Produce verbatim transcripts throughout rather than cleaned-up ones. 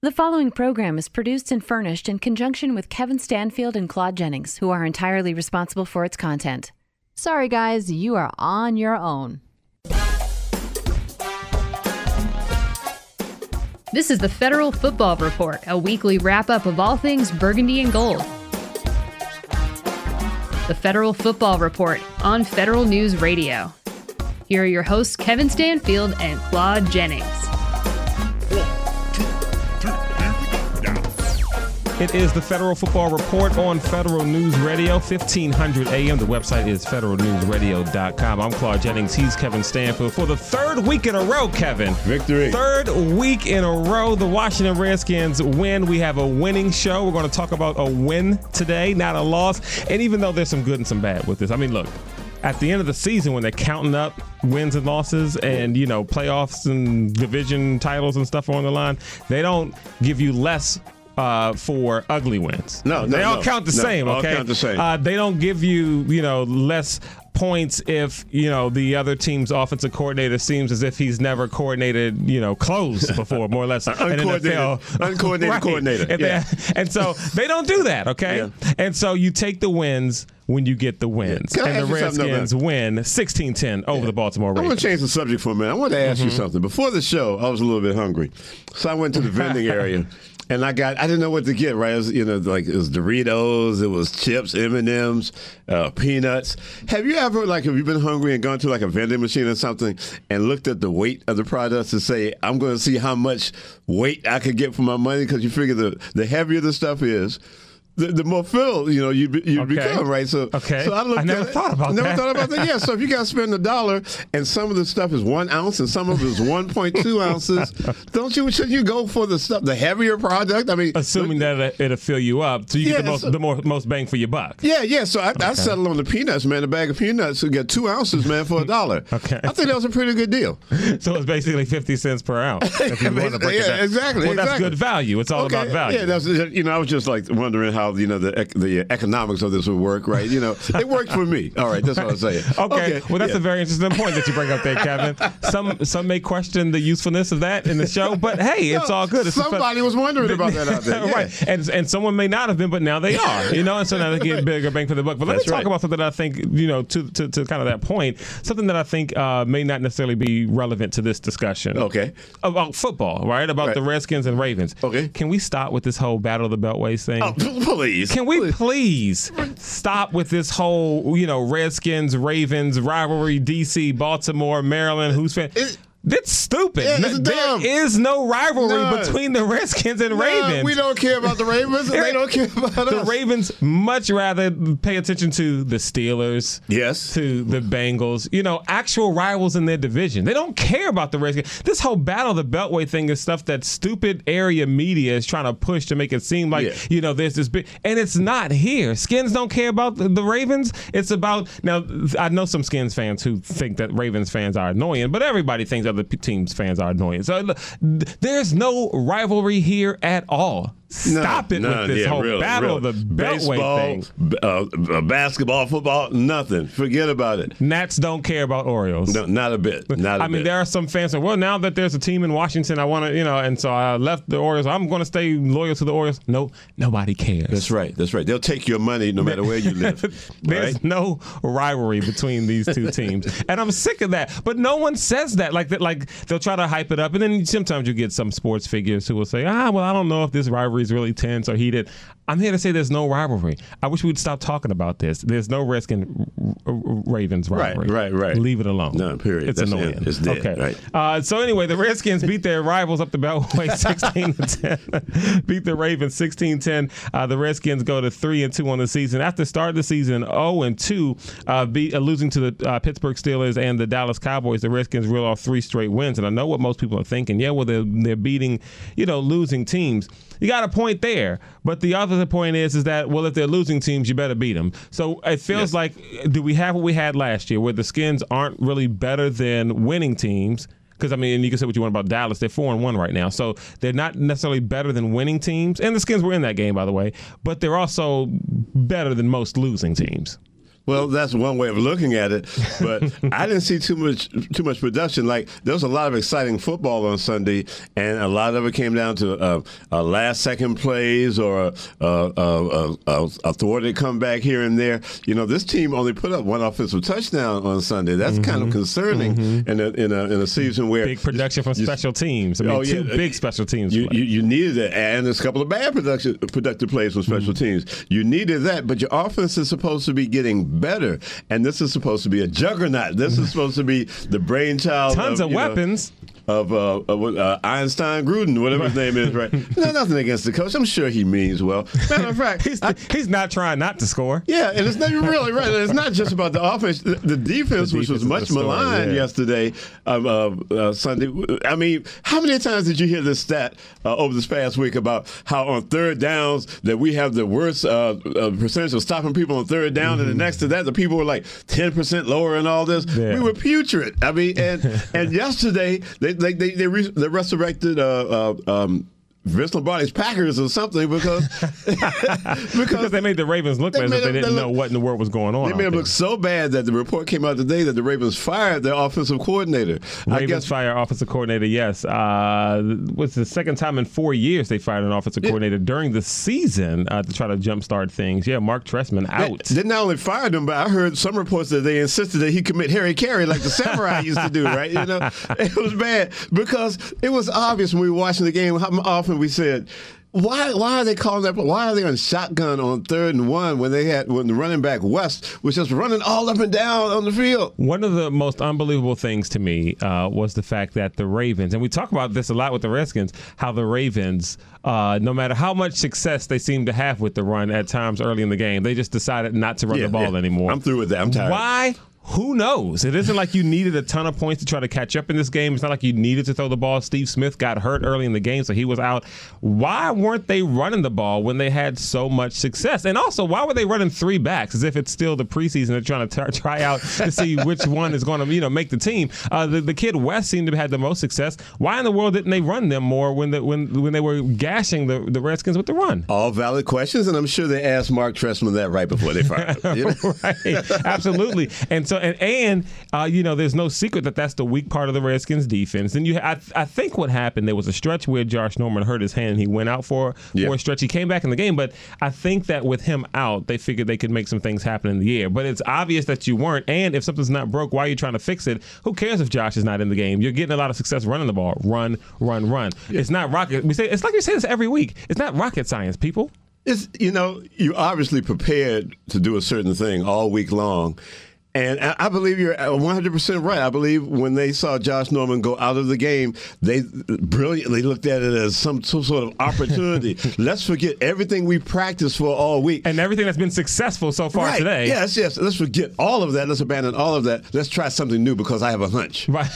The following program is produced and furnished in conjunction with Kevin Stanfield and Claude Jennings, who are entirely responsible for its content. Sorry, guys, you are on your own. This is the Federal Football Report, a weekly wrap-up of all things burgundy and gold. The Federal Football Report on Federal News Radio. Here are your hosts, Kevin Stanfield and Claude Jennings. It is the Federal Football Report on Federal News Radio, fifteen hundred A M. The website is federal news radio dot com. I'm Claude Jennings. He's Kevin Stanfield. For the third week in a row, Kevin. Victory. Third week in a row, the Washington Redskins win. We have a winning show. We're going to talk about a win today, not a loss. And even though there's some good and some bad with this, I mean, look. At the end of the season, when they're counting up wins and losses and, you know, playoffs and division titles and stuff are on the line, they don't give you less Uh, for ugly wins. No, no, they all no, count the no, same. all Okay, count the same. Uh, they don't give you, you know, less points if, you know, the other team's offensive coordinator seems as if he's never coordinated, you know, close before, more or less. uncoordinated, uncoordinated right. coordinator. And, yeah. and so they don't do that. Okay, yeah. and so you take the wins when you get the wins. Yeah. And the Redskins win sixteen ten over yeah. the Baltimore Ravens. I want to change the subject for a minute. I want to ask mm-hmm. you something. Before the show, I was a little bit hungry, so I went to the vending area. And I got, I didn't know what to get, right? It was, you know, like it was Doritos, it was chips, M and M's, uh, peanuts. Have you ever, like, have you been hungry and gone to like a vending machine or something and looked at the weight of the products and say, I'm going to see how much weight I could get for my money? Because you figure the, the heavier the stuff is, The, the more filled, you know, you you okay. become, right? So, okay. so I looked I never at thought about it, that. Never thought about that. Yeah. So if you got to spend a dollar, and some of the stuff is one ounce, and some of it is one point two ounces, don't you? Should you go for the stuff, the heavier product? I mean, assuming look, that it'll fill you up, so you yeah, get the most, so, the more most bang for your buck. Yeah, yeah. So I, okay. I settled on the peanuts, man. A bag of peanuts would get two ounces, man, for a dollar. Okay. I think that was a pretty good deal. So it's basically fifty cents per ounce. If you want to break yeah, it down. exactly. Well, exactly. that's good value. It's all okay. about value. Yeah, that's you know. I was just like wondering how you know the the economics of this would work, right? You know, it worked for me. All right, that's what I'm saying. Okay. okay. Well, that's yeah. a very interesting point that you bring up there, Kevin. Some some may question the usefulness of that in the show, but hey, it's no, all good. It's somebody was wondering about that out there, yeah. right? And and someone may not have been, but now they are. You know, and so now they get bigger bang for the buck. But let that's me talk right. about something that I think you know to to, to kind of that point, something that I think uh, may not necessarily be relevant to this discussion. Okay. About football, right? About right. the Redskins and Ravens. Okay. Can we stop with this whole Battle of the Beltways thing? Oh, please. Can we please. please stop with this whole, you know, Redskins, Ravens rivalry, D C, Baltimore, Maryland, who's fan? It, That's stupid. Yeah, that's there dumb. is no rivalry None. between the Redskins and no, Ravens. We don't care about the Ravens, and they don't care about the us. The Ravens much rather pay attention to the Steelers, yes, to the Bengals, you know, actual rivals in their division. They don't care about the Redskins. This whole Battle of the Beltway thing is stuff that stupid area media is trying to push to make it seem like, yeah. you know, there's this big, and it's not here. Skins don't care about the, the Ravens. It's about, now, I know some Skins fans who think that Ravens fans are annoying, but everybody thinks other teams' fans are annoying. So there's no rivalry here at all. Stop no, it none, with this yeah, whole really, Battle really. of the Beltway Baseball, thing. Uh, basketball, football, nothing. Forget about it. Nats don't care about Orioles. No, not a bit. Not a I mean, bit. there are some fans saying, well, now that there's a team in Washington, I want to, you know, and so I left the Orioles. I'm going to stay loyal to the Orioles. No, nobody cares. That's right. That's right. They'll take your money no matter where you live. There's right? no rivalry between these two teams. And I'm sick of that. But no one says that. Like, that, like they'll try to hype it up. And then sometimes you get some sports figures who will say, ah, well, I don't know if this rivalry is really tense or heated. I'm here to say there's no rivalry. I wish we'd stop talking about this. There's no Redskin Ravens rivalry. Right, right, right. Leave it alone. No, period. It's That's annoying. It. It's dead. Okay. Right. Uh, so anyway, the Redskins beat their rivals up the Beltway sixteen to ten. Beat the Ravens sixteen ten. Uh, the Redskins go to three and two on the season. After starting the season oh and two, uh, beat, uh, losing to the uh, Pittsburgh Steelers and the Dallas Cowboys, the Redskins reel off three straight wins. And I know what most people are thinking. Yeah, well, they're, they're beating, you know, losing teams. You got a point there. But the other point is, is that, well, if they're losing teams, you better beat them. So it feels yes. like, do we have what we had last year, where the Skins aren't really better than winning teams? Because, I mean, and you can say what you want about Dallas. They're four and one right now. So they're not necessarily better than winning teams. And the Skins were in that game, by the way. But they're also better than most losing teams. Well, that's one way of looking at it, but I didn't see too much too much production. Like, there was a lot of exciting football on Sunday, and a lot of it came down to uh, uh, last-second plays or a, a, a, a, a thwarted comeback here and there. You know, this team only put up one offensive touchdown on Sunday. That's mm-hmm. kind of concerning mm-hmm. in, a, in, a, in a season where big production from you, special teams. I mean, oh, yeah, two big special teams. You, you, you needed it, and there's a couple of bad production productive plays from special mm-hmm. teams. You needed that, but your offense is supposed to be getting better. And this is supposed to be a juggernaut. This is supposed to be the brainchild. Tons of, of weapons. Know, Of, uh, of uh, Einstein Gruden, whatever his name is, right? No, nothing against the coach. I'm sure he means well. Matter of fact, he's, I, he's not trying not to score. Yeah, and it's not really right. It's not just about the offense. The, the defense, the which defense was much maligned yeah. yesterday, um, uh, uh, Sunday. I mean, how many times did you hear this stat uh, over this past week about how on third downs that we have the worst uh, uh, percentage of stopping people on third down, mm-hmm. and the next to that, the people were like ten percent lower and all this. Yeah. We were putrid. I mean, and and yesterday they they they they, re- they resurrected uh, uh, um, Vince Lombardi's Packers or something because because, because they made the Ravens look as if they didn't they know look, what in the world was going on. They made them look so bad that the report came out today that the Ravens fired their offensive coordinator. Ravens I guess, fire offensive coordinator, yes. Uh, was the second time in four years they fired an offensive yeah. coordinator during the season uh, to try to jumpstart things. Yeah, Mark Trestman out. They, they not only fired him, but I heard some reports that they insisted that he commit Harry Carey like the Samurai used to do, right? You know, it was bad because it was obvious when we were watching the game how often we said, Why why are they calling that? Why are they on shotgun on third and one when they had when the running back West was just running all up and down on the field? One of the most unbelievable things to me uh, was the fact that the Ravens, and we talk about this a lot with the Redskins, how the Ravens, uh, no matter how much success they seem to have with the run at times early in the game, they just decided not to run yeah, the ball yeah. anymore. I'm through with that. I'm tired. Why? Who knows? It isn't like you needed a ton of points to try to catch up in this game. It's not like you needed to throw the ball. Steve Smith got hurt early in the game, so he was out. Why weren't they running the ball when they had so much success? And also, why were they running three backs as if it's still the preseason? They're trying to t- try out to see which one is going to, you know, make the team. Uh, the, the kid West seemed to have had the most success. Why in the world didn't they run them more when the, when when they were gashing the, the Redskins with the run? All valid questions, and I'm sure they asked Mark Trestman that right before they fired him. You know? Right, absolutely. And so and and. Uh, you know, there's no secret that that's the weak part of the Redskins defense. And you, I, I think what happened, there was a stretch where Josh Norman hurt his hand and he went out for, yeah. for a stretch. He came back in the game, but I think that with him out, they figured they could make some things happen in the air. But it's obvious that you weren't. And if something's not broke, why are you trying to fix it? Who cares if Josh is not in the game? You're getting a lot of success running the ball. Run, run, run. Yeah. It's not rocket. We say it's like we say this every week. It's not rocket science, people. It's, you know, you obviously prepared to do a certain thing all week long. And I believe you're one hundred percent right. I believe when they saw Josh Norman go out of the game, they brilliantly looked at it as some, some sort of opportunity. Let's forget everything we practiced for all week. And everything that's been successful so far right. today. Yes, yes. Let's forget all of that. Let's abandon all of that. Let's try something new because I have a hunch. Right.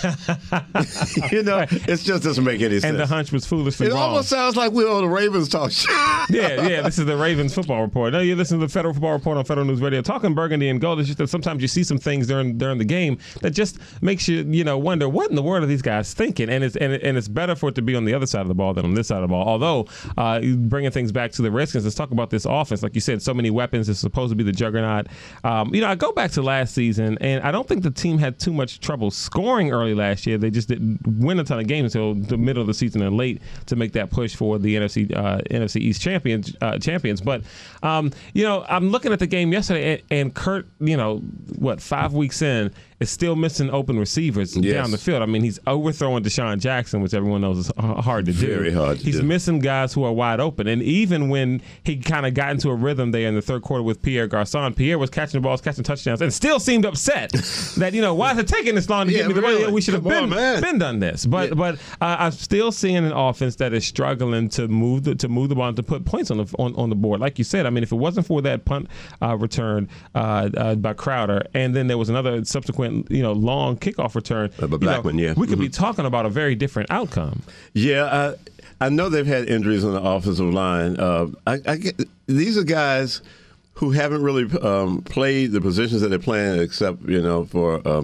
You know, right. It just doesn't make any sense. And the hunch was foolishly it wrong. It almost sounds like we're on the Ravens talk show. yeah, yeah. This is the Ravens Football Report. No, you listen to the Federal Football Report on Federal News Radio. Talking burgundy and gold, it's just that sometimes you see some things during during the game that just makes you, you know, wonder what in the world are these guys thinking? And it's and, it, and it's better for it to be on the other side of the ball than on this side of the ball. Although, uh, bringing things back to the Redskins, let's talk about this offense. Like you said, so many weapons. It's supposed to be the juggernaut. Um, you know, I go back to last season, and I don't think the team had too much trouble scoring early last year. They just didn't win a ton of games until the middle of the season and late to make that push for the N F C uh, N F C East champions. Uh, champions. But, um, you know, I'm looking at the game yesterday, and, and Kurt, you know, what, five weeks in, is still missing open receivers yes. down the field. I mean, he's overthrowing Deshaun Jackson, which everyone knows is hard to do. Very hard to He's do. missing guys who are wide open. And even when he kind of got into a rhythm there in the third quarter with Pierre Garçon, Pierre was catching the balls, catching touchdowns, and still seemed upset that, you know, why is it taking this long to yeah, get me the really? money? We should have been, on, been done this. But yeah. but uh, I'm still seeing an offense that is struggling to move the to move the ball and to put points on the on, on the board. Like you said, I mean, if it wasn't for that punt uh, return uh, uh, by Crowder, and then there was another subsequent, you know, long kickoff return, uh, but Blackman, know, yeah. we could mm-hmm. be talking about a very different outcome. Yeah, uh, I know they've had injuries on the offensive line. Uh, I, I get, these are guys who haven't really um, played the positions that they're playing, except, you know, for um,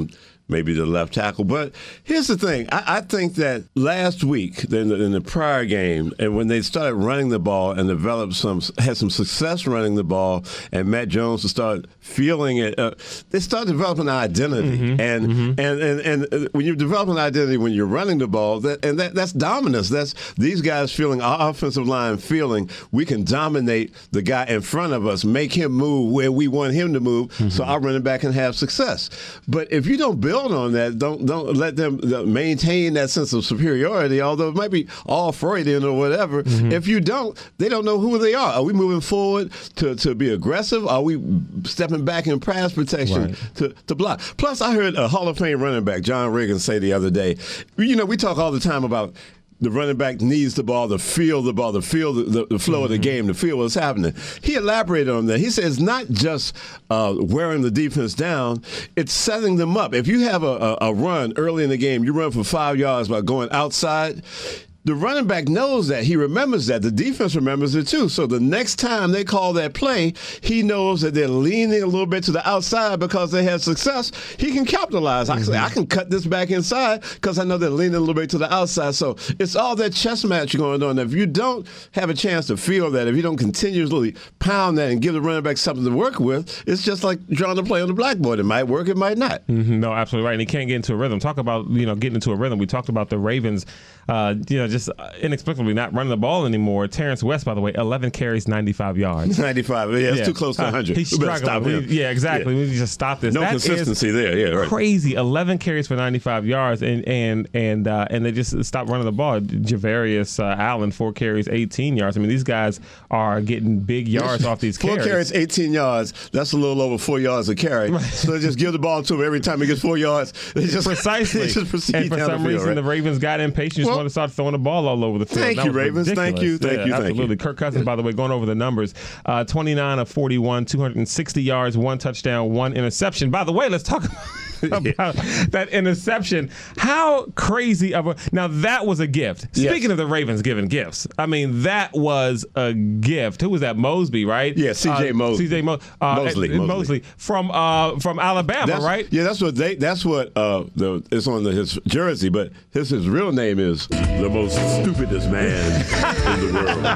maybe the left tackle. But here's the thing. I, I think that last week in the, in the prior game, and when they started running the ball and developed some, had some success running the ball, and Matt Jones started feeling it, uh, they started developing an identity. Mm-hmm. And, mm-hmm. and and and when you develop an identity when you're running the ball, that and that, that's dominance. That's these guys feeling, our offensive line feeling, we can dominate the guy in front of us, make him move where we want him to move, mm-hmm. so our running back can have success. But if you don't build on that, don't don't let them maintain that sense of superiority, although it might be all Freudian or whatever. Mm-hmm. If you don't, they don't know who they are. Are we moving forward to, to be aggressive? Are we stepping back in pass protection right. to, to block? Plus, I heard a Hall of Fame running back, John Riggins, say the other day, you know, we talk all the time about the running back needs the ball to feel the ball, to feel the, the, the flow mm-hmm. of the game, to feel what's happening. He elaborated on that. He says not just uh, wearing the defense down, it's setting them up. If you have a, a, a run early in the game, you run for five yards by going outside, the running back knows that. He remembers that. The defense remembers it too. So the next time they call that play, he knows that they're leaning a little bit to the outside because they had success. He can capitalize. Mm-hmm. I can say, I can cut this back inside because I know they're leaning a little bit to the outside. So it's all that chess match going on. If you don't have a chance to feel that, if you don't continuously pound that and give the running back something to work with, it's just like drawing a play on the blackboard. It might work, it might not. Mm-hmm. No, absolutely right. And he can't get into a rhythm. Talk about, you know, getting into a rhythm. We talked about the Ravens, uh, you know, just inexplicably not running the ball anymore. Terrence West, by the way, eleven carries, ninety-five yards. ninety-five, yeah, it's yeah. too close to one hundred. He's struggling. Yeah, exactly. Yeah. We need to just stop this. No that consistency there. Yeah, right. Crazy. eleven carries for ninety-five yards, and and and uh, and they just stopped running the ball. Javarius uh, Allen, four carries, eighteen yards. I mean, these guys are getting big yards off these four carries. Four carries, eighteen yards. That's a little over four yards a carry. Right. So they just give the ball to him every time he gets four yards. They just precisely. They just proceed and for down some the field, reason, right? the Ravens got impatient. Just well, want to start throwing the ball all over the field. Thank that you, Ravens. Ridiculous. Thank you. Thank yeah, you. Absolutely. Thank you. Kirk Cousins, by the way, going over the numbers, uh, twenty-nine of forty-one, two hundred sixty yards, one touchdown, one interception. By the way, let's talk about about that interception. How crazy of a – now, that was a gift. Speaking yes. of the Ravens giving gifts, I mean, that was a gift. Who was that? Mosby, right? Yeah, C J. Uh, Mosley. C J. Mo- uh, Mosley. Mosley. Mosley. From uh, from Alabama, that's, right? Yeah, that's what they. That's what uh, the, it's on the, his jersey, but his, his real name is the most stupidest man in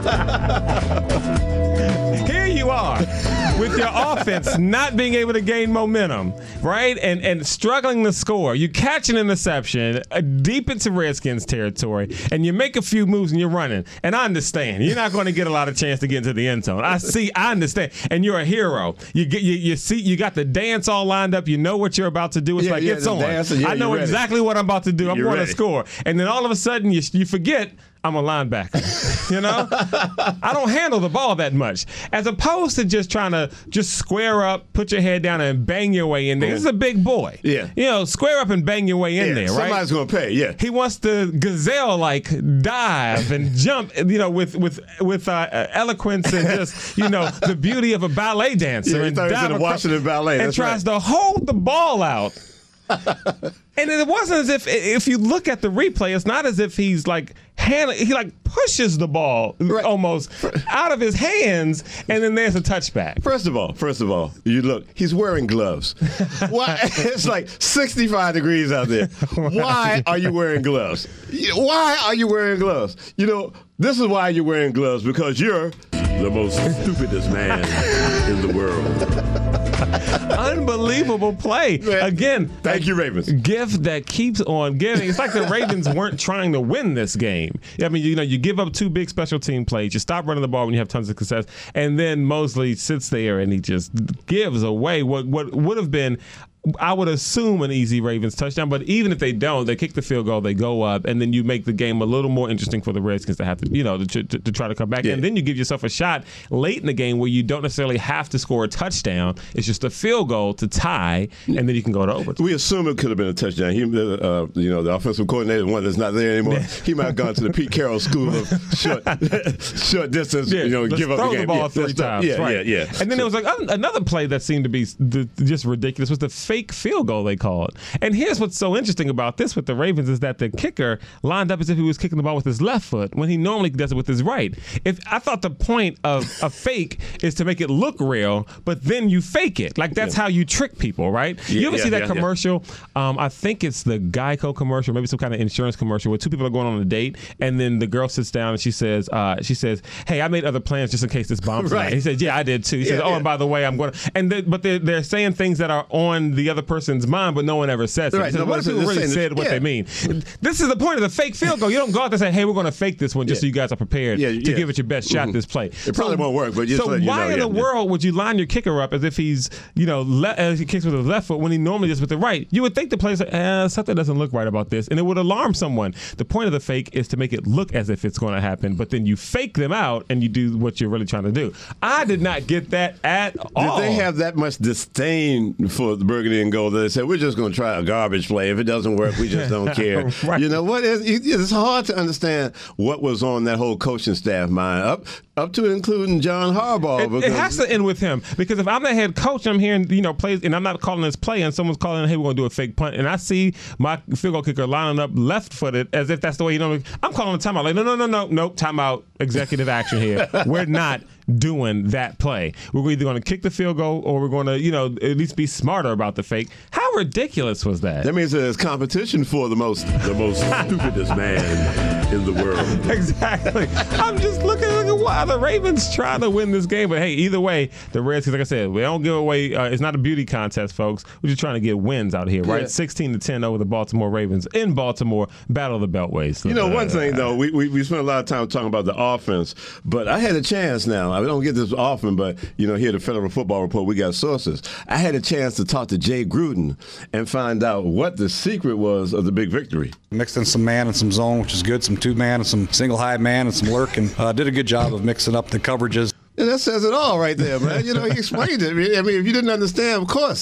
the world. Here you are with your offense not being able to gain momentum, right? And and struggling to score. You catch an interception uh, deep into Redskins territory, and you make a few moves and you're running. And I understand. You're not going to get a lot of chance to get into the end zone. I see. I understand. And you're a hero. You get you, you see you got the dance all lined up. You know what you're about to do. It's yeah, like yeah, it's on. Dance, yeah, I know exactly what I'm about to do. I'm you're going ready. to score. And then all of a sudden you you forget I'm a linebacker. You know? I don't handle the ball that much. As opposed to just trying to just square up, put your head down and bang your way in there. This is a big boy. Yeah. You know, square up and bang your way in yeah, there, right? Somebody's going to pay, yeah. He wants to gazelle-like dive and jump, you know, with with with uh, eloquence and just, you know, the beauty of a ballet dancer. Yeah, and he dive was in the Washington Ballet. And That's tries right. to hold the ball out. And it wasn't as if, if you look at the replay, it's not as if he's like, hand, he like pushes the ball right. almost out of his hands, and then there's a touchback. First of all, first of all, you look, he's wearing gloves. Why? It's like sixty-five degrees out there. Why are you wearing gloves? Why are you wearing gloves? You know, this is why you're wearing gloves, because you're the most stupidest man in the world. Unbelievable play. Man, again, thank you, Ravens. Gift that keeps on giving. It's like the Ravens weren't trying to win this game. I mean, you know, you give up two big special team plays. You stop running the ball when you have tons of success. And then Mosley sits there and he just gives away what, what would have been, I would assume, an easy Ravens touchdown. But even if they don't, they kick the field goal, they go up, and then you make the game a little more interesting for the Redskins to have to, you know, to, to, to try to come back. Yeah. And then you give yourself a shot late in the game where you don't necessarily have to score a touchdown. It's just a field goal to tie, and then you can go to overtime. We assume it could have been a touchdown. He, uh, you know, the offensive coordinator, one that's not there anymore, he might have gone to the Pete Carroll school of short, short distance, yeah, you know, give up throw the game. the ball yeah, three times. Yeah, right. yeah, yeah. And then there was like another play that seemed to be just ridiculous was the fake fake field goal they called. And here's what's so interesting about this with the Ravens is that the kicker lined up as if he was kicking the ball with his left foot when he normally does it with his right. If I thought the point of a fake is to make it look real, but then you fake it. Like that's yeah. how you trick people, right? Yeah, you ever yeah, see that yeah, commercial? Yeah. Um, I think it's the Geico commercial, maybe some kind of insurance commercial where two people are going on a date, and then the girl sits down and she says, uh, she says, "Hey, I made other plans just in case this bombs tonight." Right. He says, "Yeah, I did too." He yeah, says, "Oh, yeah. and by the way, I'm going to," and they, but they're, they're saying things that are on the other person's mind, but no one ever says it. Right. So No, what if people really said what yeah. they mean? This is the point of the fake field goal. You don't go out there and say, "Hey, we're going to fake this one just yeah. so you guys are prepared yeah, to yeah. give it your best shot mm-hmm. this play." It probably so, won't work, but just so letting you why know, in yeah, the yeah. world would you line your kicker up as if he's, you know, le- as he kicks with his left foot when he normally does with the right? You would think the player's like, eh, something doesn't look right about this, and it would alarm someone. The point of the fake is to make it look as if it's going to happen, but then you fake them out and you do what you're really trying to do. I did not get that at all. Did they have that much disdain for the burgundy and gold that they said, we're just going to try a garbage play. If it doesn't work, we just don't care. Right. You know, what is, it's hard to understand what was on that whole coaching staff mind, up up to including John Harbaugh. It, it has to end with him, because if I'm the head coach, I'm hearing, you know, plays, and I'm not calling this play, and someone's calling, hey, we're going to do a fake punt, and I see my field goal kicker lining up left-footed as if that's the way you know. I'm calling a timeout. Like, no, no, no, no, no, timeout, executive action here. We're not doing that play. We're either going to kick the field goal or we're going to, you know, at least be smarter about the fake. How ridiculous was that? That means there's competition for the most the most stupidest man in the world. Exactly. I'm just looking, looking why the Ravens trying to win this game. But hey, either way, the Redskins, like I said, we don't give away. Uh, it's not a beauty contest, folks. We're just trying to get wins out here, right? Yeah. sixteen to ten over the Baltimore Ravens in Baltimore. Battle of the Beltways. So, you know, one uh, thing though, we, we we spent a lot of time talking about the offense, but I had a chance now. I don't get this often, but you know, here at the Federal Football Report, we got sources. I had a chance to talk to Jay Gruden and find out what the secret was of the big victory. Mixed in some man and some zone, which is good, some two-man and some single-high man and some lurk, and uh, did a good job of mixing up the coverages. And that says it all right there, man. You know, he explained it. I mean, if you didn't understand, of course.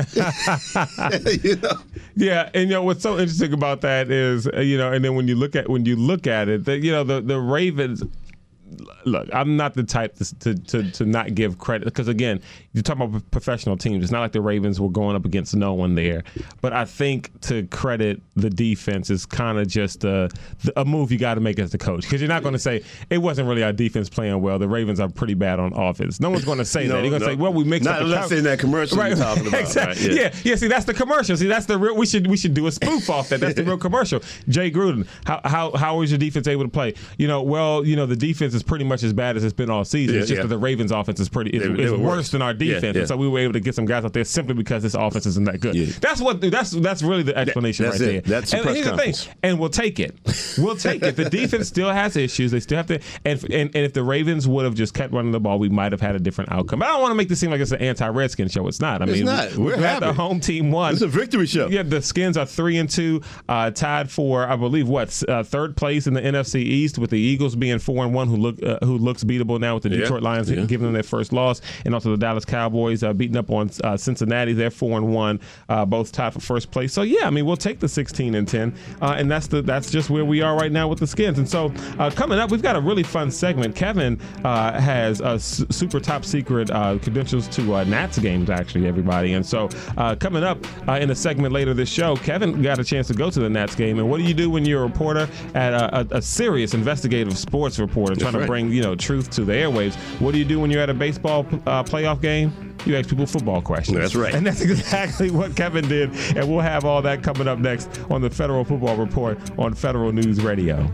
Right. You know? Yeah, and you know what's so interesting about that is, uh, you know, and then when you look at when you look at it, that, you know, the the Ravens. Look, I'm not the type to, to, to, to not give credit, because, again, you're talking about professional teams. It's not like the Ravens were going up against no one there. But I think to credit the defense is kind of just a, a move you got to make as the coach, because you're not going to say, it wasn't really our defense playing well. The Ravens are pretty bad on offense. No one's going to say no, that. You're going to no. say, well, we mixed not up the unless in that commercial right. you're talking about. Exactly. Right, yeah. yeah, yeah. See, that's the commercial. See, that's the real. We should we should do a spoof off that. That's the real commercial. Jay Gruden, how how how was your defense able to play? You know, well, you know, the defense is pretty much as bad as it's been all season. Yeah, it's just yeah. that the Ravens' offense is pretty is, They- they is were worse worse. than our defense, Yeah, yeah. and so we were able to get some guys out there simply because this offense isn't that good. Yeah. That's what that's that's really the explanation that's right it. there. That's the and press here's the conference. thing, and we'll take it. We'll take it. The defense still has issues. They still have to, and and, and if the Ravens would have just kept running the ball, we might have had a different outcome. But I don't want to make this seem like it's an anti-Redskin show. It's not. I It's mean, not. we're We're glad the happy. home team won. It's a victory show. Yeah, the Skins are three and two, uh, tied for I believe what uh, third place in the N F C East, with the Eagles being four and one, who look uh, who looks beatable now with the Yeah, Detroit Lions yeah. giving them their first loss, and also the Dallas Cowboys uh, beating up on uh, Cincinnati. They're four and one, uh, both tied for first place. So yeah, I mean we'll take the sixteen and ten, uh, and that's the that's just where we are right now with the Skins. And so uh, coming up, we've got a really fun segment. Kevin uh, has uh, su- super top secret uh, credentials to uh, Nats games, actually, everybody. And so uh, coming up uh, in a segment later this show, Kevin got a chance to go to the Nats game. And what do you do when you're a reporter at a, a, a serious investigative sports reporter trying right. to bring you know truth to the airwaves? What do you do when you're at a baseball uh, playoff game? You ask people football questions. That's right. And that's exactly what Kevin did. And we'll have all that coming up next on the Federal Football Report on Federal News Radio.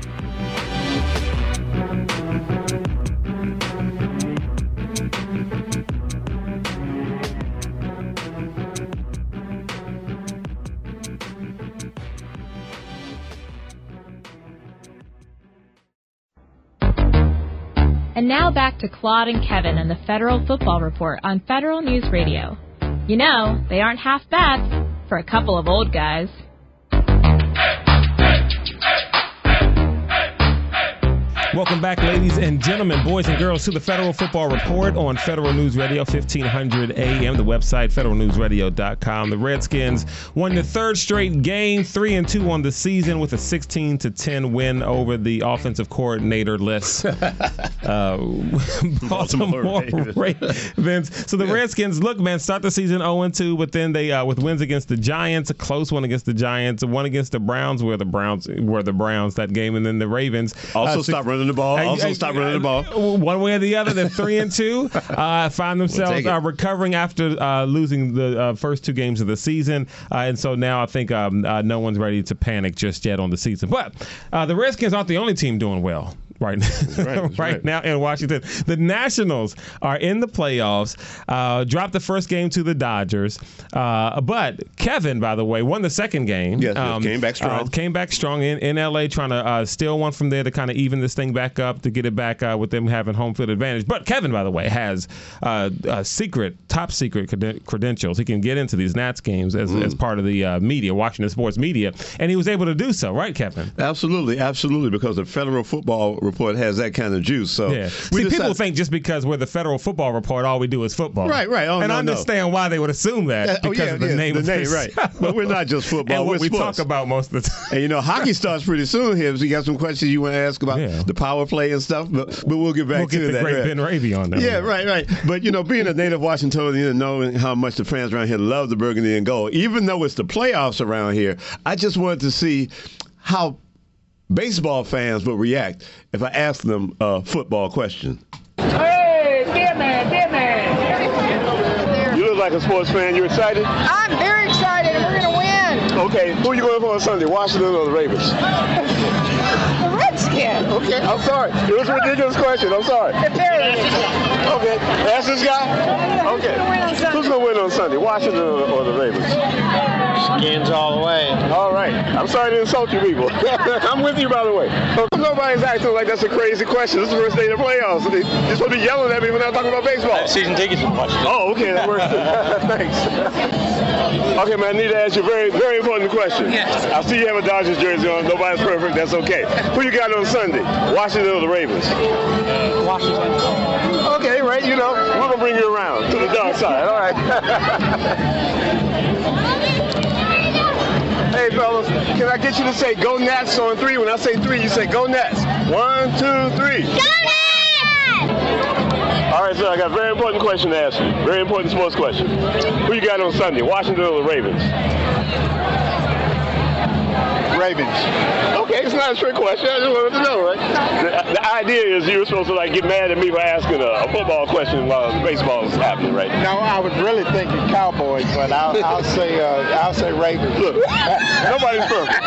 And now back to Claude and Kevin and the Federal Football Report on Federal News Radio. You know, they aren't half bad for a couple of old guys. Welcome back, ladies and gentlemen, boys and girls, to the Federal Football Report on Federal News Radio, fifteen hundred A M, the website, federal news radio dot com. The Redskins won the third straight game, three and two on the season, with a sixteen to ten win over the offensive coordinator-less uh, Baltimore Ravens. So the Redskins, look, man, start the season oh and two, but then they, uh, with wins against the Giants, a close one against the Giants, one against the Browns, where the Browns were the Browns that game, and then the Ravens. Also uh, stop running the ball. Also uh, stop running the ball. One way or the other, they're three and two. Uh, find themselves we'll uh, recovering after uh, losing the uh, first two games of the season, uh, and so now I think um, uh, no one's ready to panic just yet on the season. But uh, the Redskins aren't the only team doing well right, right, right, right now in Washington. The Nationals are in the playoffs, uh, dropped the first game to the Dodgers. Uh, but Kevin, by the way, won the second game. Yes, um, came back strong. Uh, came back strong in, in L A, trying to uh, steal one from there to kind of even this thing back up, to get it back uh, with them having home field advantage. But Kevin, by the way, has uh, uh, secret, top secret creden- credentials. He can get into these Nats games as, mm. as part of the uh, media, Washington sports media, and he was able to do so, right, Kevin? Absolutely, absolutely, because the Federal Football Report has that kind of juice. So yeah. See, decided- people think just because we're the Federal Football Report, all we do is football. Right, right. Oh, and no, I understand no. why they would assume that, Uh, because oh, yeah, of the yeah, name the of name, this right. show. But we're not just football. And what we're we sports. talk about most of the time. And you know, hockey starts pretty soon here. So you got some questions you want to ask about Yeah. the power play and stuff, but but we'll get back we'll to get the that. great right. Ben Raby on that. Yeah, right, right. But you know, being a native Washingtonian and knowing how much the fans around here love the burgundy and gold, even though it's the playoffs around here, I just wanted to see how baseball fans would react if I asked them a football question. Hey, get man, get man. You look like a sports fan. You excited? I'm very excited, and we're going to win. Okay. Who are you going for on Sunday, Washington or the Ravens? The Redskins. Okay. I'm sorry. It was a ridiculous question. I'm sorry. They're very ridiculous. Okay. Ask this guy. Okay. Who's going to win on Sunday, Washington or, or the Ravens? Skins all the way. All right. I'm sorry to insult you people. I'm with you, by the way. Nobody's acting like that's a crazy question. This is the first day of the playoffs. You're supposed to be yelling at me when I'm talking about baseball. I have season tickets in Washington. Oh, okay. That works. Thanks. Okay, man. I need to ask you a very, very important question. Yes. I see you have a Dodgers jersey on. Nobody's perfect. That's okay. Who you got on Sunday, Washington or the Ravens? Uh, Washington. Okay, right. You know, we're going to bring you around to the dark side. All right. Hey, fellas, can I get you to say go Nats on three? When I say three, you say go Nats. One, two, three. Go Nats! All right, sir, I got a very important question to ask you. Very important sports question. Who you got on Sunday, Washington or the Ravens? Ravens. Okay, it's not a trick question. I just wanted to know, right? The, the idea is you were supposed to like get mad at me for asking a, a football question while the baseball was happening, right? No, I was really thinking Cowboys, but I'll, I'll say uh, I'll say Ravens. Look, nobody's perfect.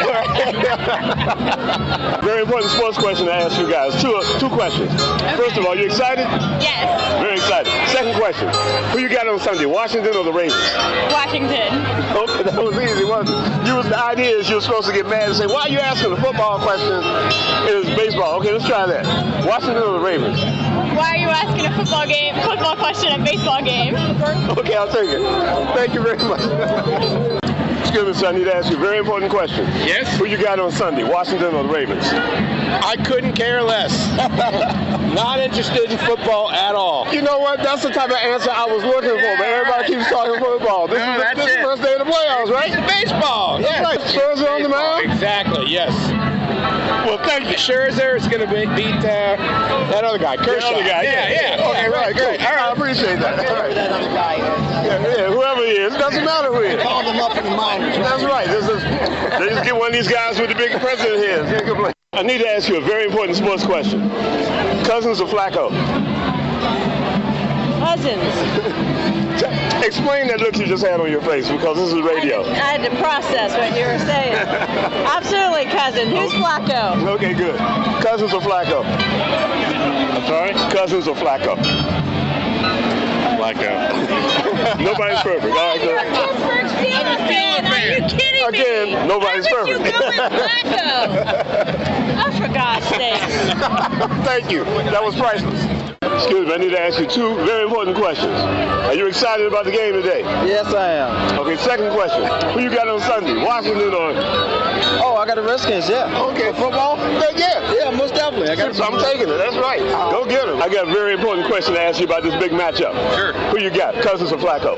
Very important sports question to ask you guys. Two two questions. First of all, you excited? Yes. Very excited. Second question. Who you got on Sunday, Washington or the Ravens? Washington. Okay, that was easy, wasn't it? You was, the idea is you were supposed to get mad and say, why are you asking a football question? It is baseball. Okay, let's try that. Washington or the Ravens? Why are you asking a football game, football question at a baseball game? Okay, I'll take it. Thank you very much. Excuse me, sir, I need to ask you a very important question. Yes? Who you got on Sunday, Washington or the Ravens? I couldn't care less. Not interested in football at all. You know what? That's the type of answer I was looking for, but everybody keeps talking football. This No, is the, that's this is it. the first day of the playoffs, right? It's baseball. Yes. Right. Scherzer on the mound? Exactly, yes. Well, thank you. Scherzer is going to beat uh, that other guy, Kershaw. The other guy, yeah, yeah. yeah. Okay, yeah, right, great. cool. All right, I appreciate that. All right. That other guy. Yeah, yeah, whoever he is, it doesn't matter who he is. Called him up in the minors. That's right. This is, they just get one of these guys with the big president heads. Can't complain. I need to ask you a very important sports question. Cousins or Flacco? Cousins. Explain that look you just had on your face, because this is radio. I had to process what you were saying. Absolutely, cousin. Who's Flacco? Okay, good. Cousins or Flacco? I'm sorry? Cousins or Flacco? Flacco. Nobody's perfect. All right, You're a good. Pittsburgh Steelers fan. Are you kidding me? Again, nobody's Why would you perfect. go with Flacco? Oh, for God's sake. Thank you. That was priceless. Excuse me, I need to ask you two very important questions. Are you excited about the game today? Yes, I am. Okay, second question. Who you got on Sunday, Washington or? Oh, I got the Redskins, yeah. Okay, football? Yeah. Yeah, most definitely. I got So I'm taking it, that's right. Go get him. I got a very important question to ask you about this big matchup. Sure. Who you got, Cousins or Flacco?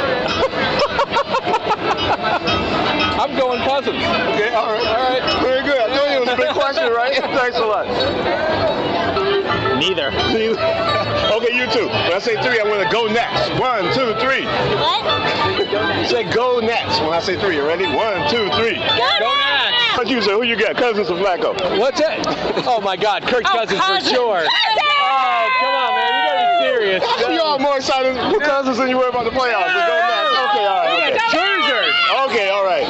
I'm going Cousins. Okay, all right. All right. Very good. I told you it was a big question, right? Thanks a lot. Neither. Okay, you two. When I say three, I want to go next. One, two, three. What? You say go next. When I say three, you ready? One, two, three. Go next! What you say? Who you got? Cousins or Flacco? What's it? Oh, my God. Kirk Oh, Cousins, Cousins. for sure. Oh, come on, man. You got to be serious. You all more excited for Cousins than you were about the playoffs. So go next. Okay, all right. Okay. Scherzer. Okay, all right.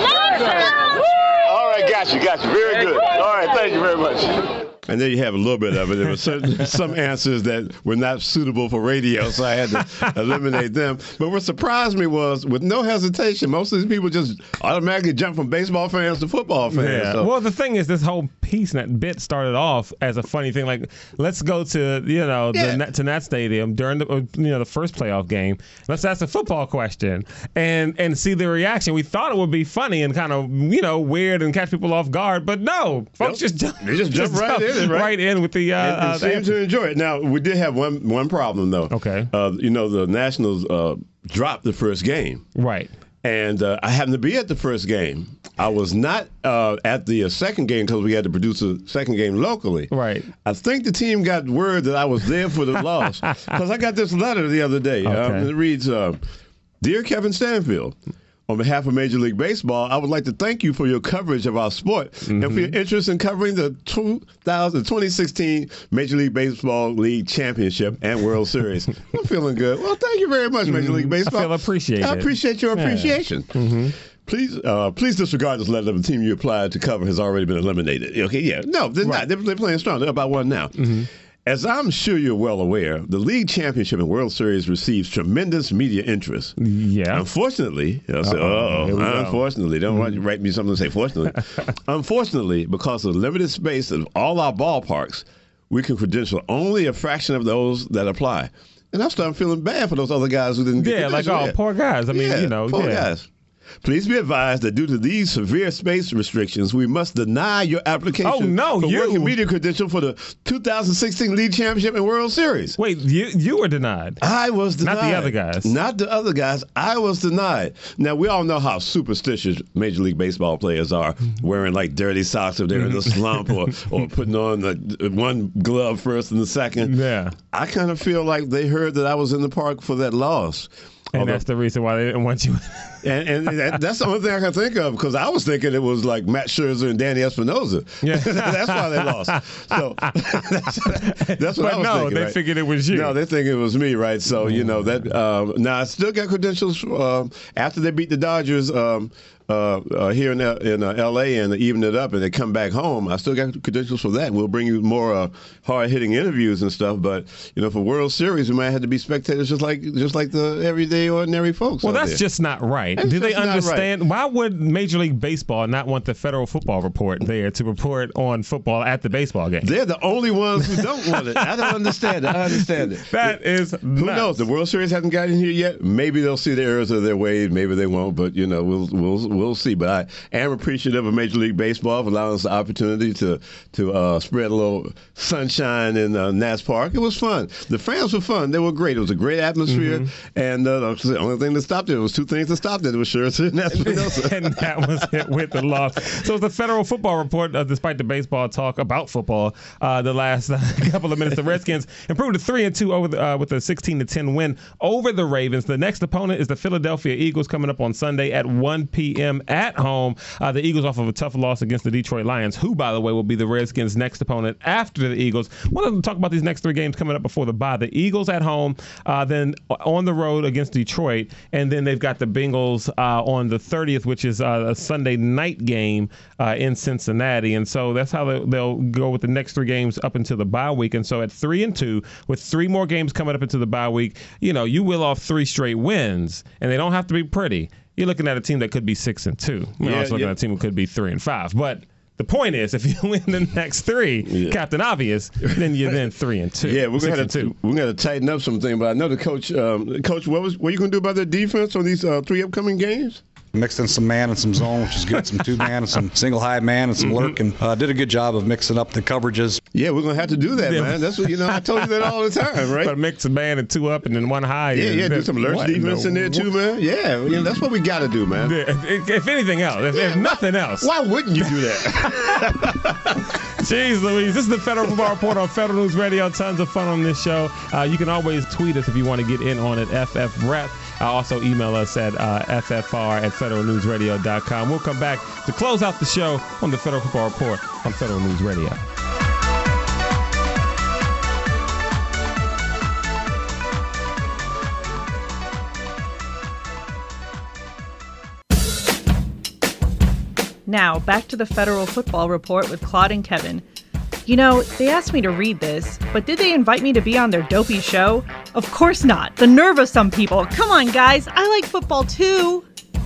All right, got you, got you. Very good. All right, thank you very much. And there you have a little bit of it. There were certain, some answers that were not suitable for radio, so I had to eliminate them. But what surprised me was, with no hesitation, most of these people just automatically jump from baseball fans to football fans. Yeah. So. Well, the thing is, this whole piece and that bit started off as a funny thing. Like, let's go to you know Yeah. the Nat, to Nat Stadium during the uh, you know the first playoff game. Let's ask a football question and and see the reaction. We thought it would be funny and kind of you know weird and catch people off guard, but no, folks Nope. just jump, They just jump right in it, right? right in with the. Uh, and, and uh, the seem answer. to enjoy it. Now, we did have one one problem, though. Okay. Uh, you know, the Nationals uh, dropped the first game. Right. And uh, I happened to be at the first game. I was not uh, at the uh, second game because we had to produce a second game locally. Right. I think the team got word that I was there for the loss because I got this letter the other day. Okay. Um, it reads, uh, "Dear Kevin Stanfield, on behalf of Major League Baseball, I would like to thank you for your coverage of our sport mm-hmm. and for your interest in covering the two thousand, twenty sixteen Major League Baseball League Championship and World Series." I'm feeling good. Well, thank you very much, Major Mm-hmm. League Baseball. I feel appreciated. I appreciate your Yeah. appreciation. Mm-hmm. Please, uh, please disregard this letter. The team you applied to cover has already been eliminated. Okay, yeah, no, they're Right. not. They're, they're playing strong. They're about one now. Mm-hmm. As I'm sure you're well aware, the League Championship and World Series receives tremendous media interest. Yeah. Unfortunately, I say, Uh-oh, here we oh, go. unfortunately, don't want you to write me something to say fortunately. Unfortunately, because of the limited space of all our ballparks, we can credential only a fraction of those that apply. And I'm starting feeling bad for those other guys who didn't get Yeah, like credentialed oh, yet. poor guys. I mean, Yeah, you know, poor yeah. guys. Please be advised that due to these severe space restrictions, we must deny your application Oh, no, for you. working media credential for the two thousand sixteen League Championship and World Series. Wait, you you were denied. I was denied. Not the other guys. Not the other guys. I was denied. Now, we all know how superstitious Major League Baseball players are, wearing like dirty socks if they're in a slump or, or putting on the one glove first and the second. Yeah. I kind of feel like they heard that I was in the park for that loss. And Although- that's the reason why they didn't want you. And, and that, that's the only thing I can think of because I was thinking it was like Matt Scherzer and Danny Espinosa. Yeah. That's why they lost. So that's, that's what But I was no, thinking. they right? figured it was you. No, they think it was me, right? So you know that. Um, now I still got credentials uh, after they beat the Dodgers. Um, uh, uh, here in, L- in uh, L A and even it up and they come back home. I still got credentials for that. We'll bring you more uh, hard-hitting interviews and stuff. But you know, for World Series, we might have to be spectators just like just like the everyday ordinary folks. Well, out that's there. just not right. That's Do they just not understand? Why would Major League Baseball not want the Federal Football Report there to report on football at the baseball game? They're the only ones who don't want it. I don't understand it. I understand it. That is Who nuts. knows? The World Series hasn't gotten here yet. Maybe they'll see the errors of their ways. Maybe they won't. But you know, we'll we'll we'll see. But I am appreciative of Major League Baseball for allowing us the opportunity to to uh, spread a little sunshine in uh, Nats Park. It was fun. The fans were fun. They were great. It was a great atmosphere. Mm-hmm. And uh, the only thing that stopped it was two things that stopped it. It was Scherzer and Espinosa. And that was it with the loss. So the Federal Football Report, uh, despite the baseball talk about football, uh, the last uh, couple of minutes, the Redskins improved to three and two over the, uh, with a sixteen to ten win over the Ravens. The next opponent is the Philadelphia Eagles coming up on Sunday at one p.m. at home. Uh, the Eagles off of a tough loss against the Detroit Lions, who, by the way, will be the Redskins' next opponent after the Eagles. I want to talk about these next three games coming up before the bye. The Eagles at home, uh, then on the road against Detroit, and then they've got the Bengals uh, on the thirtieth, which is uh, a Sunday night game uh, in Cincinnati. And so that's how they'll, they'll go with the next three games up until the bye week. And so at three and two, with three more games coming up into the bye week, you know, you will off three straight wins, and they don't have to be pretty. You're looking at a team that could be six and two. You're Yeah, also looking yeah. at a team that could be three and five. But The point is, if you win the next three, yeah. Captain Obvious, then you're then three and two. Yeah, we're gonna have to we're gonna tighten up something. But I know the coach. Um, coach, what was what are you gonna do about the defense on these uh, three upcoming games? Mixed in some man and some zone, which is good. Some two man and some single high man and some mm-hmm. lurk, and uh, did a good job of mixing up the coverages. Yeah, we're gonna have to do that, yeah. man. That's what you know. I told you that all the time, right? But mix a man and two up, and then one high. Yeah, yeah. Do some lurch what? defense no. in there too, man. Yeah, you know, that's what we got to do, man. Yeah, if, if anything else, if, yeah, if nothing else, why wouldn't you do that? Jeez Louise, this is the Federal Football Report on Federal News Radio. Tons of fun on this show. Uh, you can always tweet us if you want to get in on it. F F Rep. Uh, also email us at uh, F F R at federal news radio dot com. We'll come back to close out the show on the Federal Football Report on Federal News Radio. Now, back to the Federal Football Report with Claude and Kevin. You know, they asked me to read this, but did they invite me to be on their dopey show? Of course not. The nerve of some people. Come on, guys. I like football, too.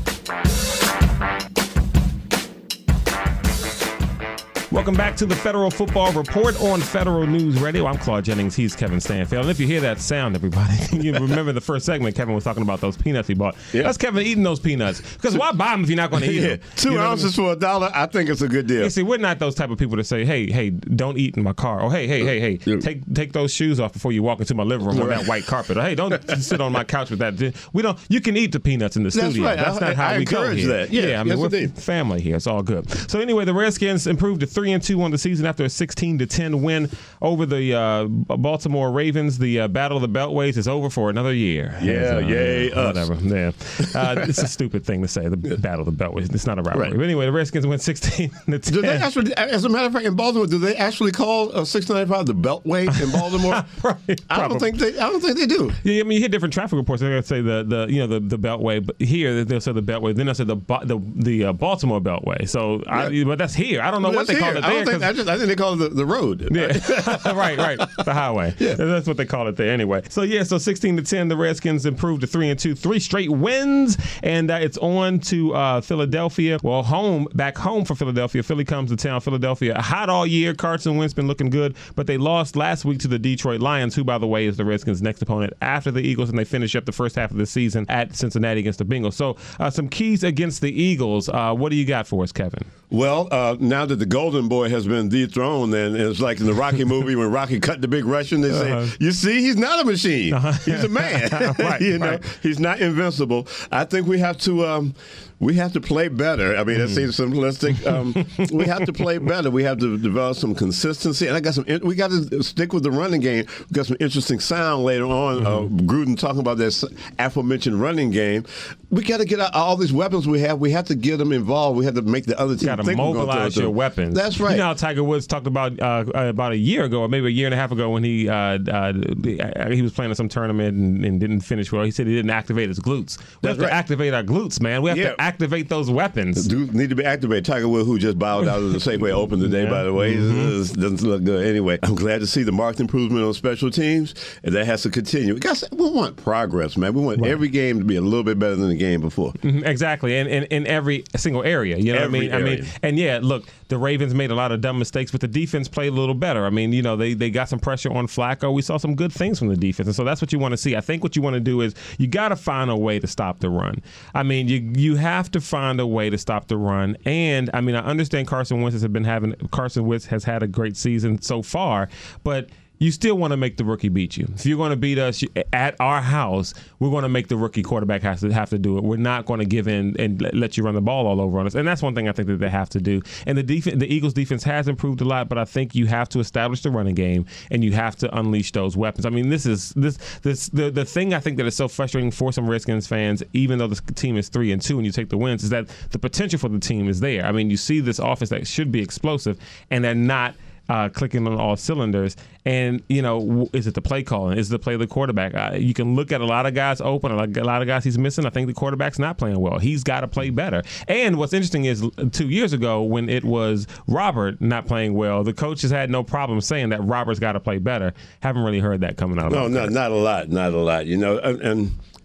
Welcome back to the Federal Football Report on Federal News Radio. I'm Claude Jennings. He's Kevin Stanfield. And if you hear that sound, everybody, you remember the first segment, Kevin was talking about those peanuts he bought. Yeah. That's Kevin eating those peanuts. Because why buy them if you're not going to eat yeah. them? Two you know ounces I mean? for a dollar, I think it's a good deal. You see, we're not those type of people that say, hey, hey, don't eat in my car. Or, hey, hey, hey, hey, yeah. take take those shoes off before you walk into my living room right. on that white carpet. Or, hey, don't sit on my couch with that. We don't. You can eat the peanuts in the That's studio. Right. That's I, not how I we go here. That. Yeah, yeah, I mean, yes, we're indeed. family here. It's all good. So anyway, the Redskins improved to three and two on the season after a sixteen to ten win over the uh, Baltimore Ravens. The uh, Battle of the Beltways is over for another year. Yeah, uh, yay, uh, whatever. Yeah, uh, it's a stupid thing to say. The Battle of the Beltways. It's not a rivalry. Right. But anyway, the Redskins went sixteen to ten. Do they actually, as a matter of fact, in Baltimore, do they actually call uh, six ninety-five the Beltway in Baltimore? right, I don't think they. I don't think they do. Yeah, I mean, you hear different traffic reports. They're going to say the, the you know the, the Beltway, but here they'll say the Beltway. Then they'll say the the the uh, Baltimore Beltway. So, yeah. I, but that's here. I don't know well, what they here. call it there. I, don't think, I, just, I think they call it the, the road. Yeah. right, right. The highway. Yeah. That's what they call it there anyway. So, yeah, so sixteen to ten, the Redskins improved to three and two, three straight wins, and uh, it's on to uh, Philadelphia. Well, home, back home for Philadelphia. Philly comes to town. Philadelphia, hot all year. Carson Wentz been looking good, but they lost last week to the Detroit Lions, who, by the way, is the Redskins' next opponent after the Eagles, and they finish up the first half of the season at Cincinnati against the Bengals. So, uh, some keys against the Eagles. Uh, what do you got for us, Kevin? Well, uh, now that the Golden Boy has been dethroned, and it's like in the Rocky movie when Rocky cut the big Russian, they say, uh-huh. you see, he's not a machine. Uh-huh. He's a man. right, you know, right. He's not invincible. I think we have to um, we have to play better. I mean, mm-hmm. that seems simplistic. Um, we have to play better. We have to develop some consistency. And I got some. We got to stick with the running game. We got some interesting sound later on. Mm-hmm. Uh, Gruden talking about this aforementioned running game. We got to get out all these weapons we have. We have to get them involved. We have to make the other team. Got to mobilize your weapons. That's right. You know how Tiger Woods talked about uh, about a year ago, or maybe a year and a half ago, when he uh, uh, he was playing in some tournament and, and didn't finish well. He said he didn't activate his glutes. We That's have to right. activate our glutes, man. We have yeah. to activate those weapons. Do need to be activated. Tiger Woods, who just bowed out of the Safeway Open today, yeah. by the way, mm-hmm. doesn't look good. Anyway, I'm glad to see the marked improvement on special teams, and that has to continue. We, got, we want progress, man. We want right. every game to be a little bit better than the game before. Mm-hmm. Exactly, and in, in, in every single area. You know every what I mean? Area. I mean, and yeah, look, the Ravens made a lot of dumb mistakes, but the defense played a little better. I mean, you know, they, they got some pressure on Flacco. We saw some good things from the defense, and so that's what you want to see. I think what you want to do is you got to find a way to stop the run. I mean, you you have to find a way to stop the run, and I mean, I understand Carson Wentz has been having Carson Wentz has had a great season so far, but you still want to make the rookie beat you. If you're going to beat us at our house, we're going to make the rookie quarterback have to have to do it. We're not going to give in and let you run the ball all over on us. And that's one thing I think that they have to do. And the defense, the Eagles' defense has improved a lot, but I think you have to establish the running game and you have to unleash those weapons. I mean, this is this this the the thing I think that is so frustrating for some Redskins fans, even though the team is three and two and you take the wins, is that the potential for the team is there. I mean, you see this offense that should be explosive, and they're not Uh, clicking on all cylinders. And, you know, is it the play calling? Is it the play of the quarterback? Uh, you can look at a lot of guys open, a lot of guys he's missing. I think the quarterback's not playing well. He's got to play better. And what's interesting is two years ago when it was Robert not playing well, the coaches had no problem saying that Robert's got to play better. Haven't really heard that coming out of No, not, not a lot. Not a lot. You know, and, and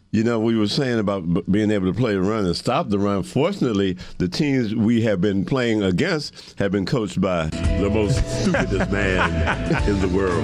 You know, we were saying about b- being able to play the run and stop the run. Fortunately, the teams we have been playing against have been coached by the most stupidest man in the world.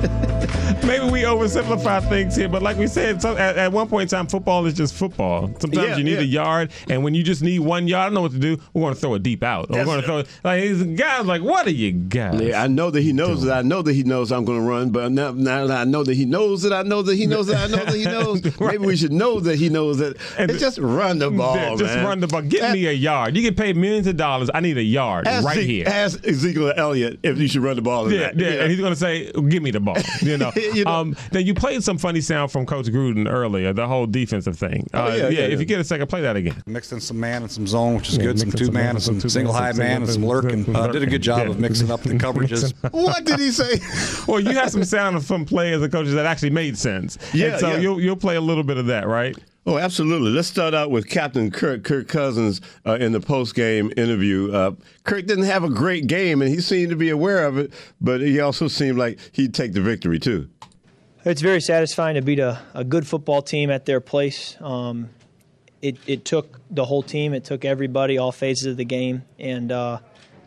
Maybe we oversimplify things here, but like we said, so at, at one point in time, football is just football. Sometimes Yeah, you need yeah. a yard, and when you just need one yard, I don't know what to do. We're going to throw it deep out. Or we're going to throw it. Like, these guys, like, what are you guys? Yeah, I know that he knows that I know that he knows I'm going to run, but now, now that I know that he knows that I know that he knows that I know that he knows, Right. maybe we should know that he knows that. And It's just run the ball, Yeah, just man. run the ball. Give me a yard. You get paid millions of dollars. I need a yard Ask right Zeke- here. Ask Ezekiel Elliott if you should run the ball. Or Yeah, not. yeah, You know? and he's going to say, "Give me the ball." You know. You know? Um, now you played some funny sound from Coach Gruden earlier. The whole defensive thing. Oh, Uh, yeah, yeah, If yeah. you get a second, play that again. Mixed in some man and some zone, which is Yeah, good. Some mixing two man and some two single man, high some man and some single- lurking. Uh, did a good job Yeah. of mixing up the coverages. What did he say? Well, you have some sound from players and coaches that actually made sense. Yeah, And so yeah. you'll you'll play a little bit of that, right? Oh, absolutely. Let's start out with Captain Kirk, Kirk Cousins, uh, in the post-game interview. Uh, Kirk didn't have a great game, and he seemed to be aware of it, but he also seemed like he'd take the victory, too. It's very satisfying to beat a, a good football team at their place. Um, it, it took the whole team. It took everybody, all phases of the game. And, uh,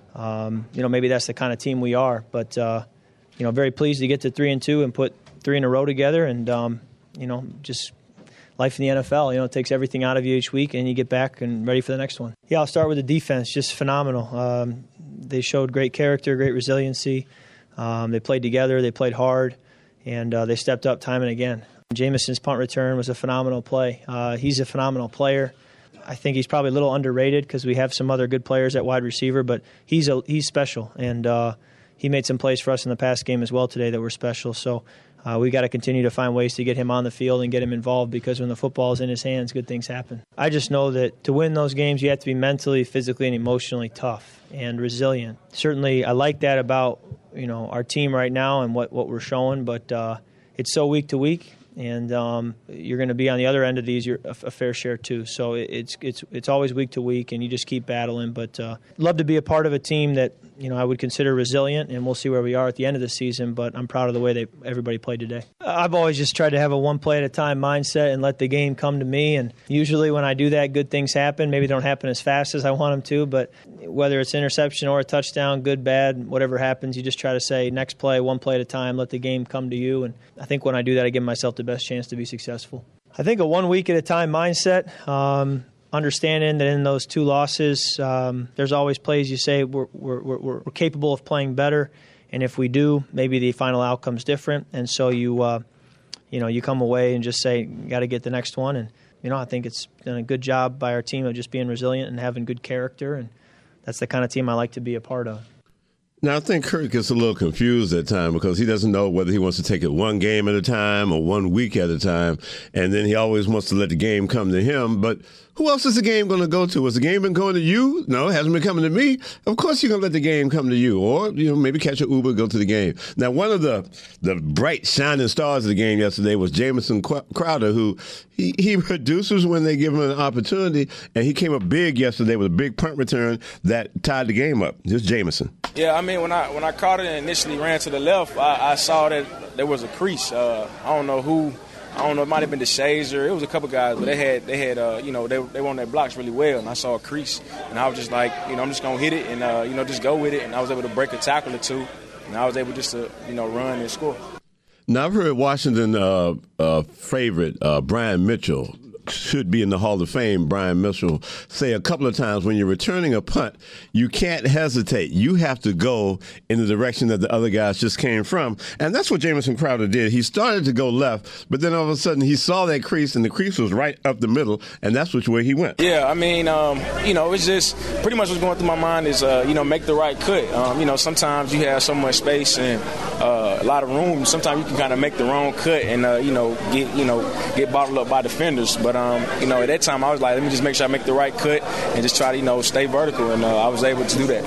um, you know, maybe that's the kind of team we are. But, uh, you know, very pleased to get to three and two and put three in a row together. And, um, you know, just life in the N F L, you know, it takes everything out of you each week, and you get back and ready for the next one. Yeah, I'll start with the defense. Just phenomenal. Um, they showed great character, great resiliency. Um, they played together. They played hard. And uh, they stepped up time and again. Jameson's punt return was a phenomenal play. Uh, he's a phenomenal player. I think he's probably a little underrated because we have some other good players at wide receiver, but he's a, he's special. And uh, he made some plays for us in the past game as well today that were special. So uh, we got to continue to find ways to get him on the field and get him involved, because when the football is in his hands, good things happen. I just know that to win those games, you have to be mentally, physically, and emotionally tough and resilient. Certainly, I like that about you know our team right now and what, what we're showing, but uh, it's so week to week, and um, you're going to be on the other end of these you're a, a fair share too. So it, it's it's it's always week to week, and you just keep battling. But uh, love to be a part of a team that you know I would consider resilient, and we'll see where we are at the end of the season. But I'm proud of the way they everybody played today. I've always just tried to have a one play at a time mindset and let the game come to me. And usually when I do that, good things happen. Maybe they don't happen as fast as I want them to, but whether it's interception or a touchdown, good, bad, whatever happens, you just try to say next play, one play at a time, let the game come to you. And I think when I do that, I give myself the best chance to be successful. I think a one week at a time mindset, um, understanding that in those two losses, um, there's always plays you say we're, we're, we're, we're capable of playing better. And if we do, maybe the final outcome's different. And so you, uh, you know, you come away and just say, got to get the next one. And, you know, I think it's done a good job by our team of just being resilient and having good character. And that's the kind of team I like to be a part of. Now, I think Kirk gets a little confused at times because he doesn't know whether he wants to take it one game at a time or one week at a time. And then he always wants to let the game come to him. But who else is the game going to go to? Has the game been going to you? No, it hasn't been coming to me. Of course you're going to let the game come to you. Or, you know, maybe catch an Uber, go to the game. Now, one of the the bright, shining stars of the game yesterday was Jamison Crowder, who he, he produces when they give him an opportunity. And he came up big yesterday with a big punt return that tied the game up. Just Jamison. Yeah, I mean, when I when I caught it and initially ran to the left, I, I saw that there was a crease. Uh, I don't know who. I don't know. It might have been the Shazer. It was a couple guys, but they had they had uh, you know they they were on their blocks really well, and I saw a crease, and I was just like, you know, I'm just gonna hit it and uh, you know just go with it, and I was able to break a tackle or two, and I was able just to you know run and score. Now I've heard Washington uh, uh, favorite uh, Brian Mitchell. Should be in the Hall of Fame, Brian Mitchell, say a couple of times when you're returning a punt, you can't hesitate. You have to go in the direction that the other guys just came from. And that's what Jamison Crowder did. He started to go left, but then all of a sudden he saw that crease, and the crease was right up the middle, and that's which way he went. Yeah, I mean, um, you know, it's just pretty much what's going through my mind is, uh, you know, make the right cut. Um, you know, sometimes you have so much space and uh, a lot of room. Sometimes you can kind of make the wrong cut and, uh, you know, get, you know, get bottled up by defenders. But Um, you know, at that time, I was like, let me just make sure I make the right cut and just try to, you know, stay vertical, and uh, I was able to do that.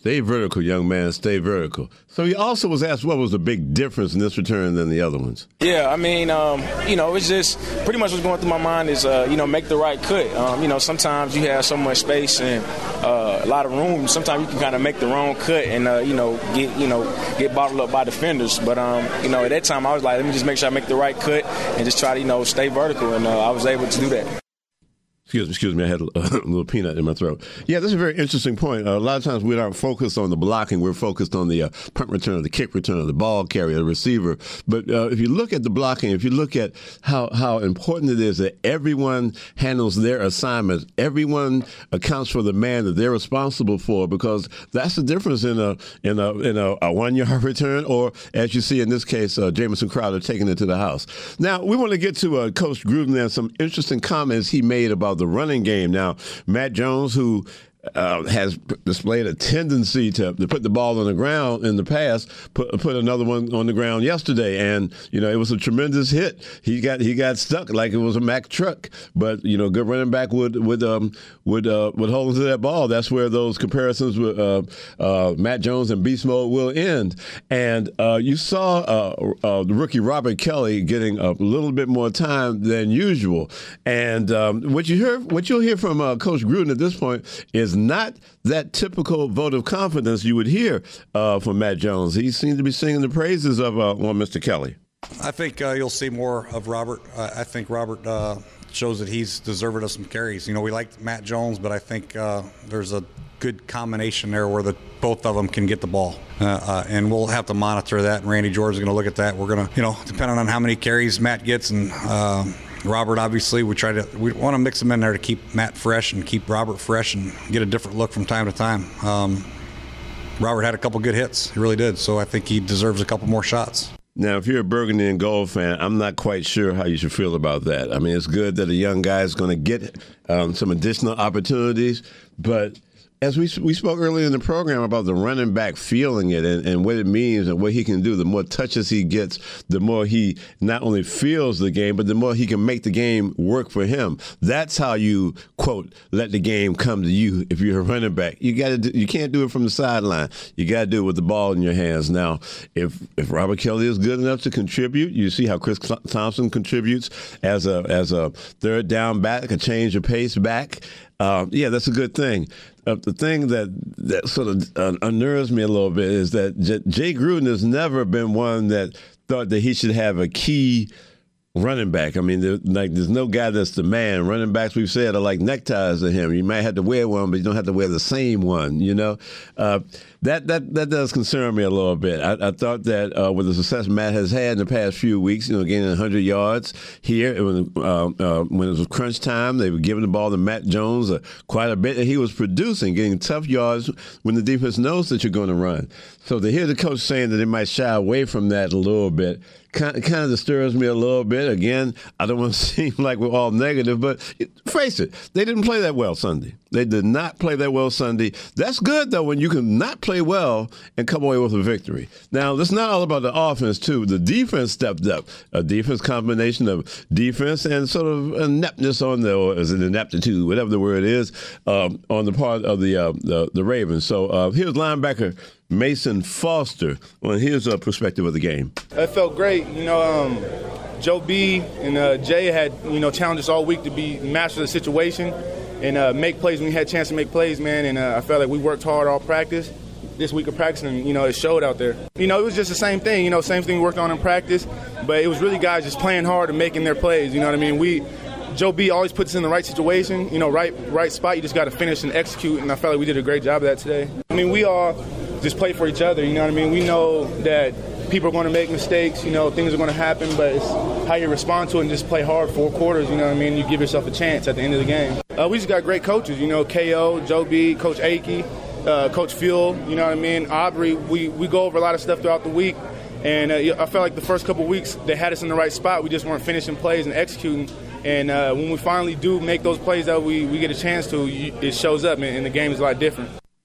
Stay vertical, young man. Stay vertical. So he also was asked what was the big difference in this return than the other ones. Yeah, I mean, um, you know, it's just pretty much what's going through my mind is, uh, you know, make the right cut. Um, you know, sometimes you have so much space and uh, a lot of room. Sometimes you can kind of make the wrong cut and, uh, you know, get, you know, get bottled up by defenders. But, um, you know, at that time I was like, let me just make sure I make the right cut and just try to, you know, stay vertical. And uh, I was able to do that. Excuse me, excuse me, I had a, a little peanut in my throat. Yeah, this is a very interesting point. Uh, a lot of times we aren't focused on the blocking. We're focused on the uh, punt return, the kick return, the ball carrier, the receiver. But uh, if you look at the blocking, if you look at how, how important it is that everyone handles their assignments, everyone accounts for the man that they're responsible for, because that's the difference in a in a, in a, a one-yard return or, as you see in this case, uh, Jamison Crowder taking it to the house. Now, we want to get to uh, Coach Gruden and some interesting comments he made about the running game. Now, Matt Jones, who uh, has displayed a tendency to, to put the ball on the ground in the past, put put another one on the ground yesterday, and you know it was a tremendous hit. He got he got stuck like it was a Mack truck, but you know, good running back would would um would uh, would hold onto that ball. That's where those comparisons with uh, uh, Matt Jones and beast mode will end. And uh, you saw uh, uh, the rookie Robert Kelly getting a little bit more time than usual. And um, what you hear, what you'll hear from uh, Coach Gruden at this point is not that typical vote of confidence you would hear uh, from Matt Jones. He seems to be singing the praises of uh, one Mister Kelly. I think uh, you'll see more of Robert. Uh, I think Robert uh, shows that he's deserving of some carries. You know, we like Matt Jones, but I think uh, there's a good combination there where the both of them can get the ball. Uh, uh, and we'll have to monitor that, and Randy George is going to look at that. We're going to, you know, depending on how many carries Matt gets and uh, Robert, obviously, we try to we want to mix them in there to keep Matt fresh and keep Robert fresh and get a different look from time to time. Um, Robert had a couple good hits. He really did. So I think he deserves a couple more shots. Now, if you're a Burgundy and Gold fan, I'm not quite sure how you should feel about that. I mean, it's good that a young guy is going to get um, some additional opportunities, but as we we spoke earlier in the program about the running back feeling it and, and what it means and what he can do, the more touches he gets, the more he not only feels the game, but the more he can make the game work for him. That's how you, quote, let the game come to you if you're a running back. You got to you can't do it from the sideline. You got to do it with the ball in your hands. Now, if if Robert Kelly is good enough to contribute, you see how Chris Thompson contributes as a as a third down back, a change of pace back. Uh, yeah, that's a good thing. Uh, the thing that, that sort of uh, unnerves me a little bit is that J- Jay Gruden has never been one that thought that he should have a key running back. I mean, there, like there's no guy that's the man. Running backs, we've said, are like neckties to him. You might have to wear one, but you don't have to wear the same one, you know? Uh, that that that does concern me a little bit. I, I thought that uh, with the success Matt has had in the past few weeks, you know, gaining one hundred yards here, it was, uh, uh, when it was crunch time, they were giving the ball to Matt Jones uh, quite a bit, and he was producing, getting tough yards when the defense knows that you're going to run. So to hear the coach saying that they might shy away from that a little bit kind of, kind of disturbs me a little bit. Again, I don't want to seem like we're all negative, but face it, they didn't play that well Sunday. They did not play that well Sunday. That's good, though, when you can not play well and come away with a victory. Now, it's not all about the offense, too. The defense stepped up. A defense combination of defense and sort of ineptness on the, or is it ineptitude, whatever the word is, um, on the part of the uh, the, the Ravens. So uh, here's linebacker Mason Foster on his uh, perspective of the game. It felt great. You know, um, Joe B and uh, Jay had, you know, challenges all week to be master of the situation and uh, make plays when we had a chance to make plays, man. And uh, I felt like we worked hard all practice. This week of practice, and, you know, it showed out there. You know, it was just the same thing, you know, same thing we worked on in practice, but it was really guys just playing hard and making their plays, you know what I mean? We, Joe B always puts us in the right situation, you know, right right spot. You just got to finish and execute, and I felt like we did a great job of that today. I mean, we all just play for each other, you know what I mean? We know that people are going to make mistakes, you know, things are going to happen, but it's how you respond to it and just play hard four quarters, you know what I mean? You give yourself a chance at the end of the game. Uh, we just got great coaches, you know, K O, Joe B, Coach Akey, uh, Coach Fuel, you know what I mean? Aubrey, we, we go over a lot of stuff throughout the week, and uh, I felt like the first couple of weeks they had us in the right spot. We just weren't finishing plays and executing. And uh, when we finally do make those plays that we, we get a chance to, it shows up, and the game is a lot different.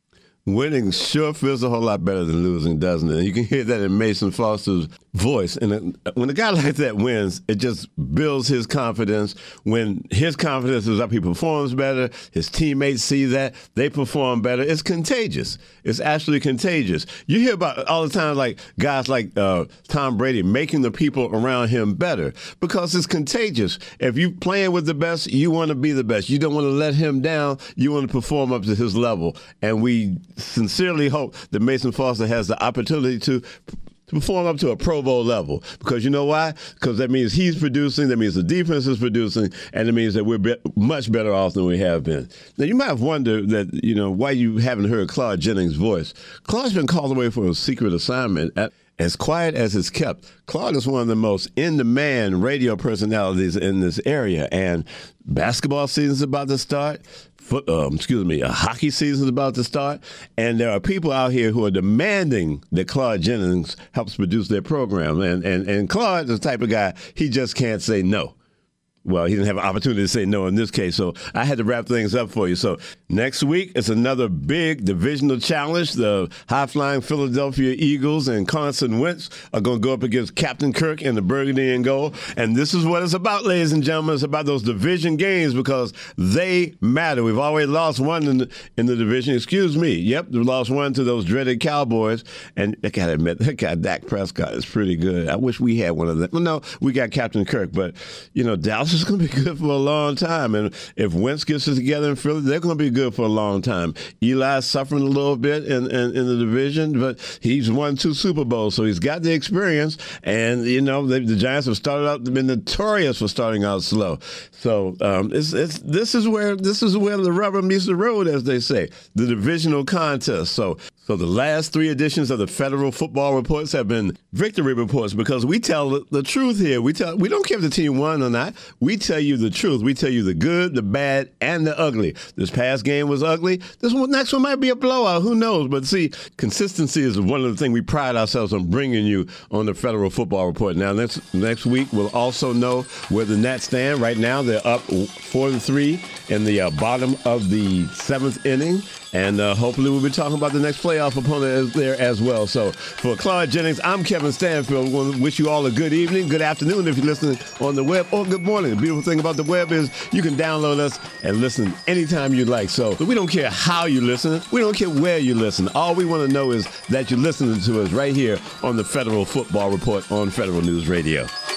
winning sure feels a whole lot better than losing, doesn't it? And you can hear that in Mason Foster's voice. And when a guy like that wins, it just builds his confidence. When his confidence is up, he performs better. His teammates see that. They perform better. It's contagious. It's actually contagious. You hear about all the time, like guys like uh, Tom Brady making the people around him better because it's contagious. If you're playing with the best, you want to be the best. You don't want to let him down. You want to perform up to his level. And we sincerely hope that Mason Foster has the opportunity to to perform up to a Pro Bowl level. Because you know why? Because that means he's producing, that means the defense is producing, and it means that we're be- much better off than we have been. Now, you might have wondered that, you know, why you haven't heard Claude Jennings' voice. Claude's been called away for a secret assignment. At, as quiet as it's kept, Claude is one of the most in-demand radio personalities in this area, and basketball season's about to start. Foot, um, excuse me, a hockey season is about to start, and there are people out here who are demanding that Claude Jennings helps produce their program. And, and, and Claude is the type of guy, he just can't say no. Well, he didn't have an opportunity to say no in this case, so I had to wrap things up for you. So next week, it's another big divisional challenge. The high-flying Philadelphia Eagles and Carson Wentz are going to go up against Captain Kirk in the burgundy and gold. And this is what it's about, ladies and gentlemen. It's about those division games because they matter. We've already lost one in the, in the division. Excuse me. Yep, we lost one to those dreaded Cowboys. And I got to admit, that guy Dak Prescott is pretty good. I wish we had one of them. Well, no, we got Captain Kirk, but, you know, Dallas is going to be good for a long time. And if Wentz gets it together in Philly, they're going to be good for a long time. Eli's suffering a little bit in, in, in the division, but he's won two Super Bowls, so he's got the experience. And, you know, the, the Giants have started out, been notorious for starting out slow. So um, it's, it's, this is where this is where the rubber meets the road, as they say, the divisional contest. So So the last three editions of the Federal Football Reports have been victory reports because we tell the, the truth here. We tell we don't care if the team won or not. We tell you the truth. We tell you the good, the bad, and the ugly. This past game was ugly. This one, next one might be a blowout. Who knows? But see, consistency is one of the things we pride ourselves on bringing you on the Federal Football Report. Now, next next week we'll also know where the Nats stand. Right now they're up four to three in the uh, bottom of the seventh inning. And uh, hopefully we'll be talking about the next playoff opponent there as well. So for Claude Jennings, I'm Kevin Stanfield. I want to wish you all a good evening, good afternoon if you're listening on the web, or good morning. The beautiful thing about the web is you can download us and listen anytime you like. So we don't care how you listen. We don't care where you listen. All we want to know is that you're listening to us right here on the Federal Football Report on Federal News Radio.